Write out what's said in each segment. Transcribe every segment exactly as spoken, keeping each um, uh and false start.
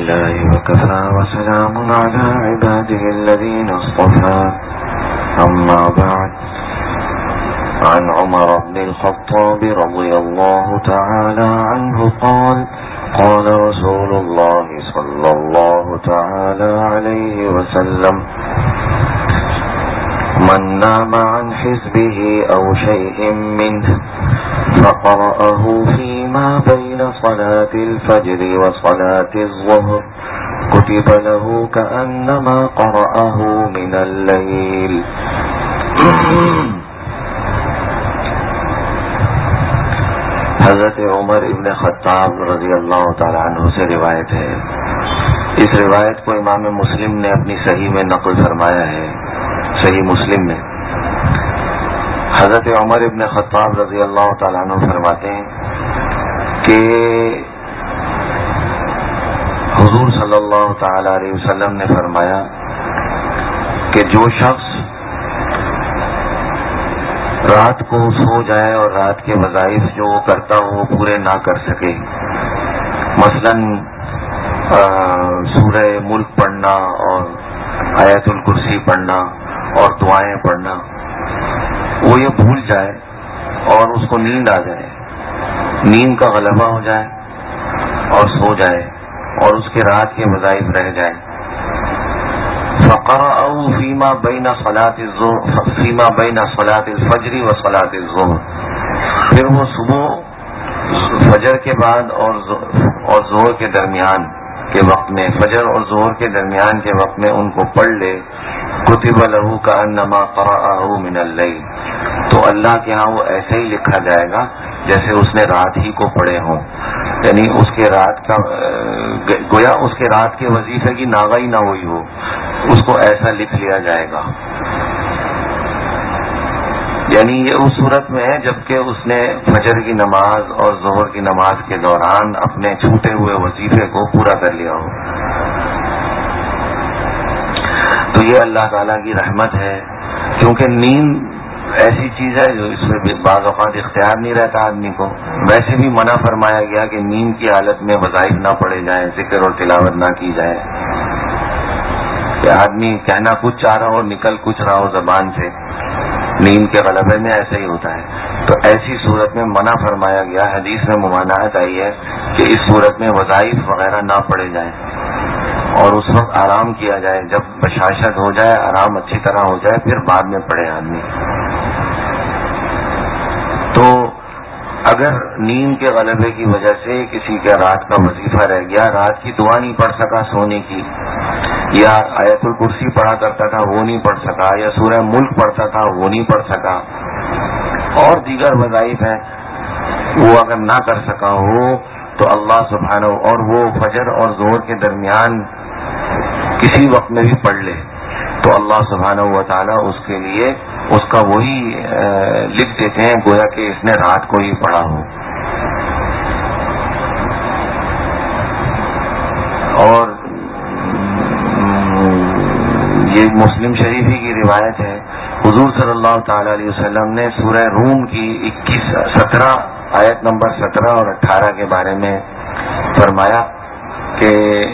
لله وكفى وسلام على عباده الذين اصطفى أما بعد عن عمر بن الخطاب رضي الله تعالى عنه قال قال رسول الله صلى الله تعالى عليه وسلم من نام عن حزبه أو شيء منه فقرأه فيما بين صلاة الفجر وصلاة الظهر كتب له كأنما قرأه من الليل. حضرت عمر ابن خطاب رضی اللہ تعالی عنہ سے روایت ہے. اس روایت کو امام مسلم نے اپنی صحیح میں نقل فرمایا ہے. صحیح مسلم میں حضرت عمر ابن خطاب رضی اللہ تعالیٰ عنہ فرماتے ہیں کہ حضور صلی اللہ تعالی علیہ وسلم نے فرمایا کہ جو شخص رات کو سو جائے اور رات کے وظائف جو وہ کرتا ہو وہ پورے نہ کر سکے، مثلاً سورہ ملک پڑھنا اور آیت الکرسی پڑھنا اور دعائیں پڑھنا، وہ یہ بھول جائے اور اس کو نیند آ جائے، نیند کا غلبہ ہو جائے اور سو جائے اور اس کے رات کے وظائف رہ جائے، فقرأوا فيما بين صلاة الظهر فيما بين صلاة الفجر وصلاة الظهر، پھر وہ صبح فجر کے بعد اور اور ظہر کے درمیان کے وقت میں، فجر اور ظہر کے درمیان کے وقت میں ان کو پڑھ لے، کتب له كأنما قرأه من الليل، تو اللہ کے ہاں وہ ایسے ہی لکھا جائے گا جیسے اس نے رات ہی کو پڑھے ہوں، یعنی اس کے رات کا گویا اس کے رات کے وظیفے کی ناغہ ہی نہ ہوئی ہو، اس کو ایسا لکھ لیا جائے گا. یعنی یہ اس صورت میں ہے جبکہ اس نے فجر کی نماز اور ظہر کی نماز کے دوران اپنے چھوٹے ہوئے وظیفے کو پورا کر لیا ہو. تو یہ اللہ تعالیٰ کی رحمت ہے، کیونکہ نیند ایسی چیز ہے جو اس میں بعض اوقات اختیار نہیں رہتا آدمی کو. ویسے بھی منع فرمایا گیا کہ نیند کی حالت میں وظائف نہ پڑھے جائیں، ذکر اور تلاوت نہ کی جائے، کہ آدمی کہنا کچھ چاہ رہا ہو نکل کچھ رہا ہو زبان سے، نیند کے غلبے میں ایسا ہی ہوتا ہے. تو ایسی صورت میں منع فرمایا گیا. حدیث میں ممانعت آئی ہے کہ اس صورت میں وظائف وغیرہ نہ پڑھے جائیں اور اس وقت آرام کیا جائے، جب بشاشت ہو جائے، آرام اچھی طرح ہو جائے، پھر بعد میں پڑھے آدمی. تو اگر نیند کے غلبے کی وجہ سے کسی کا رات کا وظیفہ رہ گیا، رات کی دعا نہیں پڑھ سکا سونے کی، یا آیت الکرسی پڑھا کرتا تھا وہ نہیں پڑھ سکا، یا سورہ ملک پڑھتا تھا وہ نہیں پڑھ سکا، اور دیگر وظائف ہیں وہ اگر نہ کر سکا ہو، تو اللہ سبحانہ، اور وہ فجر اور ظہر کے درمیان کسی وقت میں بھی پڑھ لے، تو اللہ سبحانہ و تعالیٰ اس کے لیے اس کا وہی لکھ دیتے ہیں گویا کہ اس نے رات کو ہی پڑھا ہو. اور یہ مسلم شریفی کی روایت ہے، حضور صلی اللہ تعالی علیہ وسلم نے سورہ روم کی اکیس سترہ آیت نمبر سترہ اور اٹھارہ کے بارے میں فرمایا کہ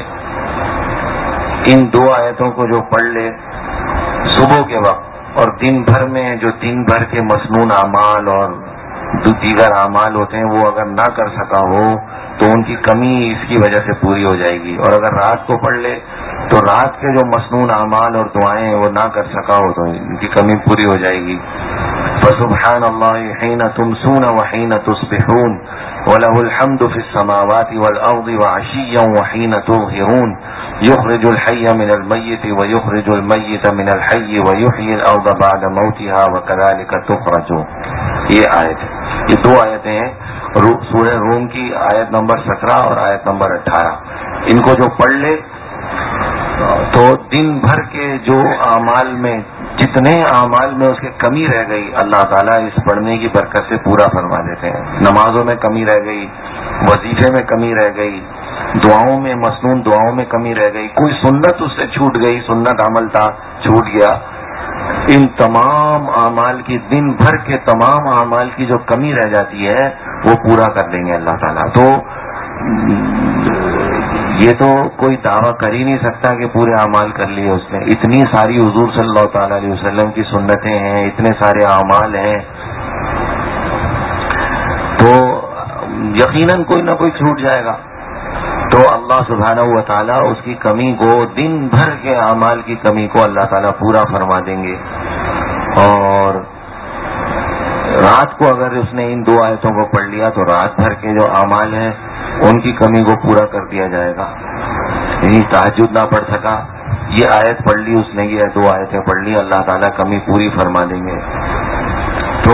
ان دو آیتوں کو جو پڑھ لے صبح کے وقت اور دن بھر میں، جو دن بھر کے مسنون اعمال اور دیگر اعمال ہوتے ہیں وہ اگر نہ کر سکا ہو تو ان کی کمی اس کی وجہ سے پوری ہو جائے گی، اور اگر رات کو پڑھ لے تو رات کے جو مسنون اعمال اور دعائیں وہ نہ کر سکا ہو تو ان کی کمی پوری ہو جائے گی. فسبحان اللہ حین تمسون وحین تصبحون وله الحمد في السماوات والارض وعشيا وحين تظهرون يخرج الحي من الميت ويخرج الميت من الحي ويحيي الارض بعد موتها وكذلك تخرجون. یہ آیت ہے، یہ دو آیتیں ہیں سورہ روم کی، آیت نمبر سترہ اور آیت نمبر اٹھارہ. ان کو جو پڑھ لے تو دن بھر کے جو اعمال میں، جتنے اعمال میں اس کے کمی رہ گئی، اللہ تعالیٰ اس پڑھنے کی برکت سے پورا فرما دیتے ہیں. نمازوں میں کمی رہ گئی، وظیفے میں کمی رہ گئی، دعاؤں میں، مسنون دعاؤں میں کمی رہ گئی، کوئی سنت اس سے چھوٹ گئی، سنت عمل تھا چھوٹ گیا، ان تمام اعمال کی، دن بھر کے تمام اعمال کی جو کمی رہ جاتی ہے وہ پورا کر دیں گے اللہ تعالیٰ. تو یہ تو کوئی دعویٰ کر ہی نہیں سکتا کہ پورے اعمال کر لیے اس نے. اتنی ساری حضور صلی اللہ تعالی علیہ وسلم کی سنتیں ہیں, اتنے سارے اعمال ہیں, تو یقیناً کوئی نہ کوئی چھوٹ جائے گا. تو اللہ سبحانہ و تعالیٰ اس کی کمی کو, دن بھر کے اعمال کی کمی کو اللہ تعالیٰ پورا فرما دیں گے. اور رات کو اگر اس نے ان دو آیتوں کو پڑھ لیا تو رات بھر کے جو اعمال ہیں ان کی کمی کو پورا کر دیا جائے گا. یعنی تہجد نہ پڑھ سکا, یہ آیت پڑھ لی اس نے, یہ دو آیتیں پڑھ لی, اللہ تعالیٰ کمی پوری فرما دیں گے. تو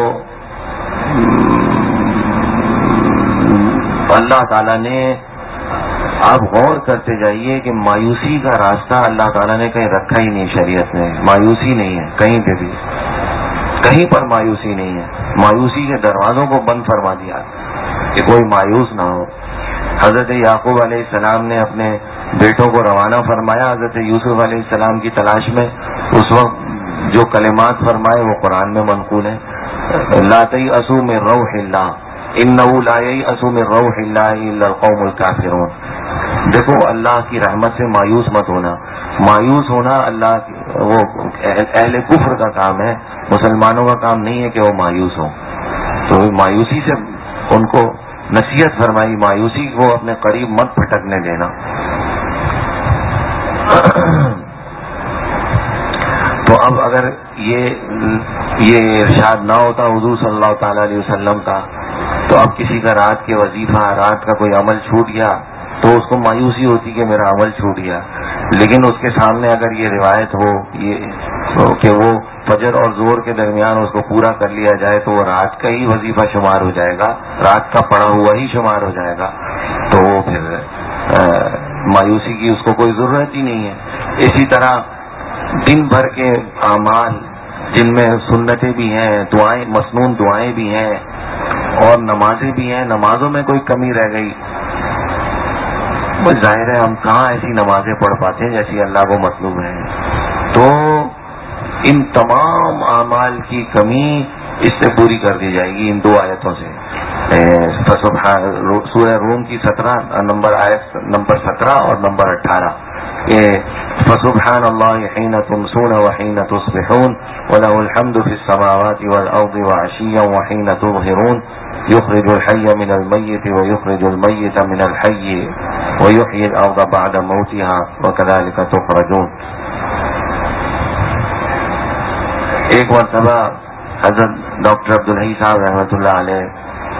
اللہ تعالیٰ نے, آپ غور کرتے جائیے کہ مایوسی کا راستہ اللہ تعالیٰ نے کہیں رکھا ہی نہیں شریعت میں. مایوسی نہیں ہے کہیں پہ بھی, کہیں پر مایوسی نہیں ہے. مایوسی کے دروازوں کو بند فرما دیا کہ کوئی مایوس نہ ہو. حضرت یعقوب علیہ السلام نے اپنے بیٹوں کو روانہ فرمایا حضرت یوسف علیہ السلام کی تلاش میں. اس وقت جو کلمات فرمائے وہ قرآن میں منقول ہیں, لا تیأسوا من روح اللہ انہ لا ییأس من روح اللہ الا القوم الکافرون. دیکھو اللہ کی رحمت سے مایوس مت ہونا. مایوس ہونا اللہ وہ اہل کفر کا کام ہے, مسلمانوں کا کام نہیں ہے کہ وہ مایوس ہوں. تو مایوسی سے ان کو نصیحت فرمائی, مایوسی کو اپنے قریب مت پھٹکنے دینا. تو اب اگر یہ یہ ارشاد نہ ہوتا حضور صلی اللہ تعالی علیہ وسلم کا, تو اب کسی کا رات کے وظیفہ, رات کا کوئی عمل چھوٹ گیا تو اس کو مایوسی ہوتی کہ میرا عمل چھوٹ گیا. لیکن اس کے سامنے اگر یہ روایت ہو یہ کہ وہ فجر اور زور کے درمیان اس کو پورا کر لیا جائے تو وہ رات کا ہی وظیفہ شمار ہو جائے گا, رات کا پڑھا ہوا ہی شمار ہو جائے گا, تو وہ پھر مایوسی کی اس کو کوئی ضرورت ہی نہیں ہے. اسی طرح دن بھر کے اعمال جن میں سنتیں بھی ہیں, دعائیں, مسنون دعائیں بھی ہیں اور نمازیں بھی ہیں, نمازوں میں کوئی کمی رہ گئی, بس ظاہر ہے ہم کہاں ایسی نمازیں پڑھ پاتے ہیں جیسی اللہ کو مطلوب ہے. تو ان تمام اعمال کی کمی اس سے پوری کر دی جائے گی ان دو آیتوں سے. سورہ روم کی سترہ نمبر آیت نمبر سترہ اور نمبر اٹھارہ, فسبحان اللہ حین تمسون وحین تصبحون وله الحمد فی السماوات والارض وعشیا وحین تظہرون یخرج الحی من المیت ویخرج المیت من الحی ویحیی الارض بعد موتها وکذلک تخرجون. ایک مرتبہ حضرت ڈاکٹر عبدالحی صاحب رحمۃ اللہ علیہ,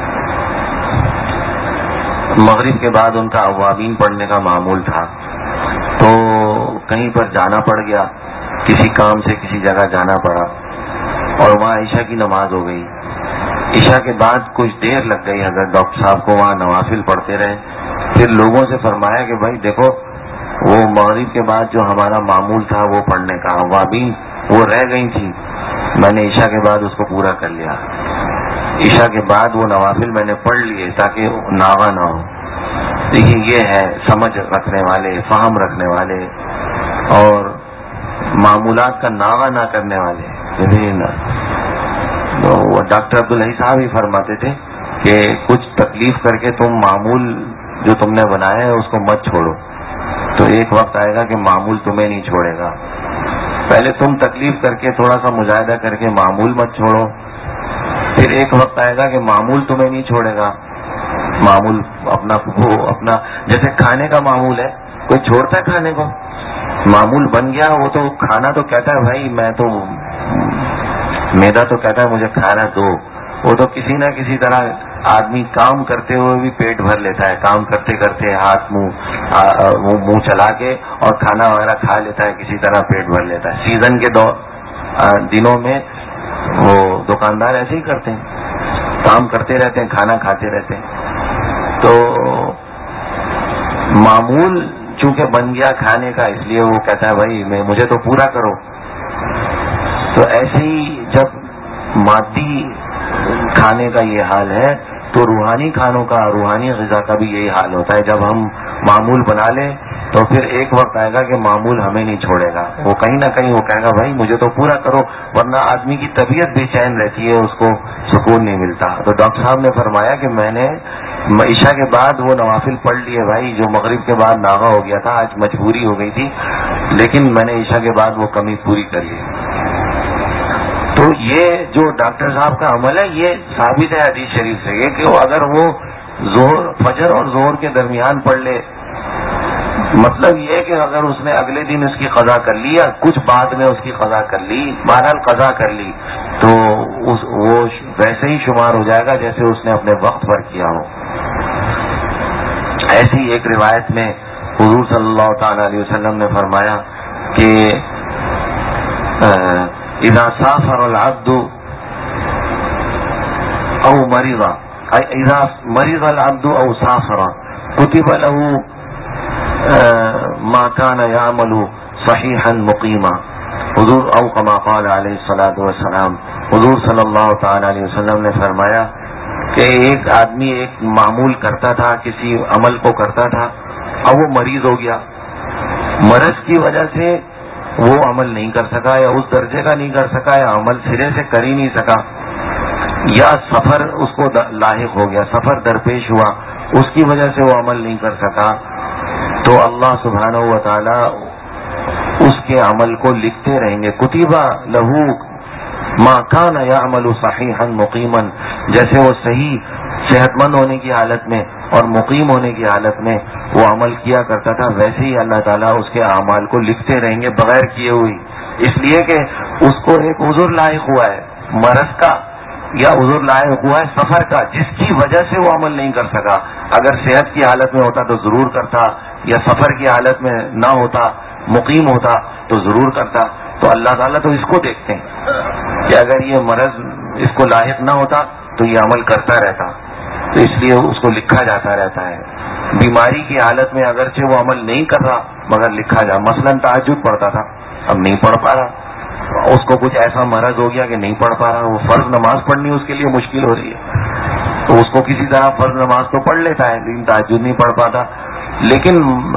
مغرب کے بعد ان کا اوابین پڑھنے کا معمول تھا, تو کہیں پر جانا پڑ گیا, کسی کام سے کسی جگہ جانا پڑا اور وہاں عشاء کی نماز ہو گئی. عشاء کے بعد کچھ دیر لگ گئی حضرت ڈاکٹر صاحب کو, وہاں نوافل پڑھتے رہے. پھر لوگوں سے فرمایا کہ بھائی دیکھو وہ مغرب کے بعد جو ہمارا معمول تھا وہ پڑھنے کا, اوابین وہ رہ گئی تھی, میں نے عشاء کے بعد اس کو پورا کر لیا. عشاء کے بعد وہ نوافل میں نے پڑھ لیے تاکہ ناغہ نہ ہو. دیکھیے یہ ہے سمجھ رکھنے والے, فہم رکھنے والے اور معمولات کا ناغہ نہ کرنے والے. تو ڈاکٹر عبدالحی صاحب ہی فرماتے تھے کہ کچھ تکلیف کر کے تم معمول جو تم نے بنایا ہے اس کو مت چھوڑو, تو ایک وقت آئے گا کہ معمول تمہیں نہیں چھوڑے گا. پہلے تم تکلیف کر کے تھوڑا سا مجاہدہ کر کے معمول مت چھوڑو, پھر ایک وقت آئے گا کہ معمول تمہیں نہیں چھوڑے گا. معمول اپنا وہ اپنا جیسے کھانے کا معمول ہے, کوئی چھوڑتا ہے کھانے کو, معمول بن گیا وہ تو کھانا تو کہتا ہے بھائی میں تو, میدا تو کہتا ہے مجھے کھانا دو. وہ تو کسی نہ کسی طرح آدمی کام کرتے ہوئے بھی پیٹ بھر لیتا ہے, کام کرتے کرتے ہاتھ منہ منہ چلا کے اور کھانا وغیرہ کھا لیتا ہے, کسی طرح پیٹ بھر لیتا ہے. سیزن کے دور دنوں میں وہ دکاندار ایسے ہی کرتے ہیں, کام کرتے رہتے ہیں, کھانا کھاتے رہتے ہیں. تو معمول چونکہ بن گیا کھانے کا, اس لیے وہ کہتا ہے بھائی میں مجھے تو پورا کرو. تو ایسے ہی جب مادی کھانے کا یہ حال ہے تو روحانی کھانوں کا, روحانی غذا کا بھی یہی حال ہوتا ہے. جب ہم معمول بنا لیں تو پھر ایک وقت آئے گا کہ معمول ہمیں نہیں چھوڑے گا, وہ کہیں نہ کہیں وہ کہے گا بھائی مجھے تو پورا کرو, ورنہ آدمی کی طبیعت بے چین رہتی ہے, اس کو سکون نہیں ملتا. تو ڈاکٹر صاحب نے فرمایا کہ میں نے عشاء کے بعد وہ نوافل پڑھ لیے بھائی، جو مغرب کے بعد ناغہ ہو گیا تھا، آج مجبوری ہو گئی تھی، لیکن میں نے عشاء کے بعد وہ کمی پوری کر لی. تو یہ جو ڈاکٹر صاحب کا عمل ہے یہ ثابت ہے حدیث شریف سے، یہ کہ اگر وہ ظہر فجر اور ظہر کے درمیان پڑھ لے، مطلب یہ کہ اگر اس نے اگلے دن اس کی قضا کر لی یا کچھ بعد میں اس کی قضا کر لی، بہرحال قضا کر لی، تو اس وہ ویسے ہی شمار ہو جائے گا جیسے اس نے اپنے وقت پر کیا ہو. ایسی ایک روایت میں حضور صلی اللہ تعالی علیہ وسلم نے فرمایا کہ اذا سافر العبد او مرض اذا مرض العبد او سافر كتب له ما كان يعمل صحيحا مقيما. حضور او كما قال علیہ الصلوۃ والسلام، حضور صلی اللہ تعالی علیہ وسلم نے فرمایا کہ ایک آدمی ایک معمول کرتا تھا، کسی عمل کو کرتا تھا، اب وہ مریض ہو گیا، مرض کی وجہ سے وہ عمل نہیں کر سکا یا اس درجے کا نہیں کر سکا یا عمل سرے سے کر ہی نہیں سکا، یا سفر اس کو لاحق ہو گیا، سفر درپیش ہوا، اس کی وجہ سے وہ عمل نہیں کر سکا، تو اللہ سبحانہ و تعالی اس کے عمل کو لکھتے رہیں گے. کتبہ لہو ما کان یعمل صحیحا مقیما، جیسے وہ صحیح صحت مند ہونے کی حالت میں اور مقیم ہونے کی حالت میں وہ عمل کیا کرتا تھا، ویسے ہی اللہ تعالیٰ اس کے اعمال کو لکھتے رہیں گے بغیر کیے ہوئی، اس لیے کہ اس کو ایک عذر لاحق ہوا ہے مرض کا، یا عذر لاحق ہوا ہے سفر کا، جس کی وجہ سے وہ عمل نہیں کر سکا. اگر صحت کی حالت میں ہوتا تو ضرور کرتا، یا سفر کی حالت میں نہ ہوتا، مقیم ہوتا تو ضرور کرتا. تو اللہ تعالیٰ تو اس کو دیکھتے ہیں کہ اگر یہ مرض اس کو لاحق نہ ہوتا تو یہ عمل کرتا رہتا، تو اس لیے اس کو لکھا جاتا رہتا ہے. بیماری کی حالت میں اگرچہ وہ عمل نہیں کر رہا مگر لکھا جا، مثلا تہجد پڑھتا تھا، اب نہیں پڑھ پا رہا، اس کو کچھ ایسا مرض ہو گیا کہ نہیں پڑھ پا رہا، وہ فرض نماز پڑھنی اس کے لیے مشکل ہو رہی ہے، تو اس کو کسی طرح فرض نماز تو پڑھ لیتا ہے لیکن تہجد نہیں پڑھ پاتا، لیکن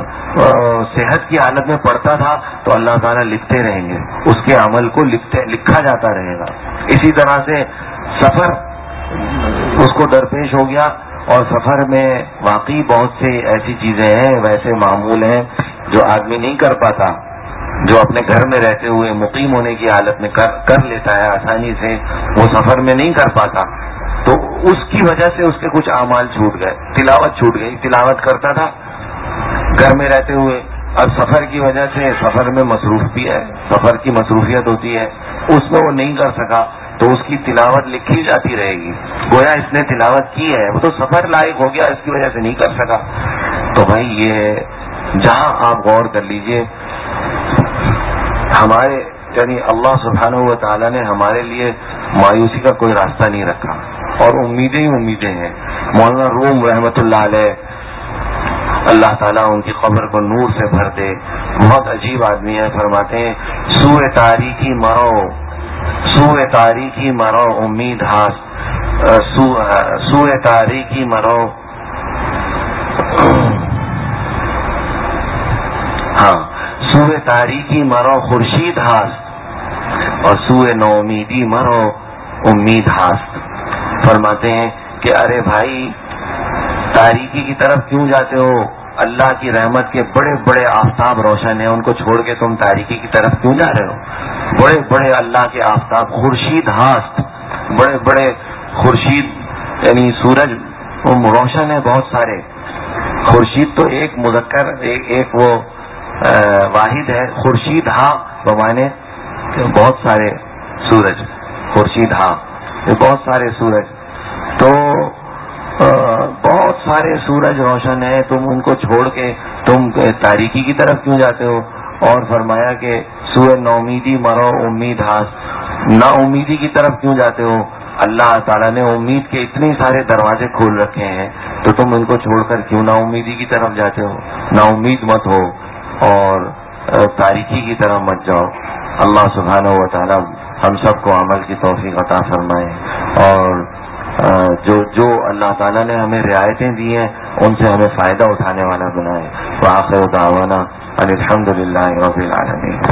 صحت کی حالت میں پڑھتا تھا تو اللہ تعالیٰ لکھتے رہیں گے، اس کے عمل کو لکھتے لکھا جاتا رہے گا. اسی طرح سے سفر اس کو درپیش ہو گیا، اور سفر میں واقعی بہت سے ایسی چیزیں ہیں، ویسے معمول ہیں جو آدمی نہیں کر پاتا، جو اپنے گھر میں رہتے ہوئے مقیم ہونے کی حالت میں کر, کر لیتا ہے آسانی سے، وہ سفر میں نہیں کر پاتا، تو اس کی وجہ سے اس کے کچھ اعمال چھوٹ گئے. تلاوت چھوٹ گئی، تلاوت کرتا تھا گھر میں رہتے ہوئے، اب سفر کی وجہ سے سفر میں مصروف بھی ہے، سفر کی مصروفیت ہوتی ہے، اس میں وہ نہیں کر سکا، تو اس کی تلاوت لکھی جاتی رہے گی، گویا اس نے تلاوت کی ہے، وہ تو سفر لائق ہو گیا، اس کی وجہ سے نہیں کر سکا. تو بھائی یہ جہاں آپ غور کر لیجئے، ہمارے یعنی اللہ سبحانہ و تعالیٰ نے ہمارے لیے مایوسی کا کوئی راستہ نہیں رکھا، اور امیدیں ہی امیدیں ہیں. مولانا روم رحمۃ اللہ علیہ، اللہ تعالیٰ ان کی قبر کو نور سے بھر دے، بہت عجیب آدمی ہے، فرماتے ہیں سوئے تاریکی مرو سوئے تاریکی مرو امید ہاس سوئے تاریکی مرو ہاں سوئے تاریکی مرو خورشید ہاس اور سوئے نو امیدی مرو امید ہاس. فرماتے ہیں کہ ارے بھائی تاریکی کی طرف کیوں جاتے ہو، اللہ کی رحمت کے بڑے بڑے آفتاب روشن ہیں، ان کو چھوڑ کے تم تاریکی کی طرف کیوں جا رہے ہو؟ بڑے بڑے اللہ کے آفتاب خورشید ہاست، بڑے بڑے خورشید یعنی سورج روشن ہے بہت سارے. خورشید تو ایک مذکر ایک, ایک وہ واحد ہے، خورشید ہاں بمانے بہت سارے سورج، خورشید ہاں بہت سارے سورج، تو بہت سارے سورج روشن ہیں، تم ان کو چھوڑ کے تم تاریکی کی طرف کیوں جاتے ہو؟ اور فرمایا کہ سوئے نومیدی مرو امید ہاس، نا امیدی کی طرف کیوں جاتے ہو؟ اللہ تعالیٰ نے امید کے اتنے سارے دروازے کھول رکھے ہیں، تو تم ان کو چھوڑ کر کیوں نا امیدی کی طرف جاتے ہو؟ نا امید مت ہو اور تاریکی کی طرف مت جاؤ. اللہ سبحانہ و تعالیٰ ہم سب کو عمل کی توفیق عطا فرمائے، اور جو جو اللہ تعالیٰ نے ہمیں رعایتیں دی ہیں ان سے ہمیں فائدہ اٹھانے والا بنائے. وآخر دعوانا ان الحمد للہ رب العالمین.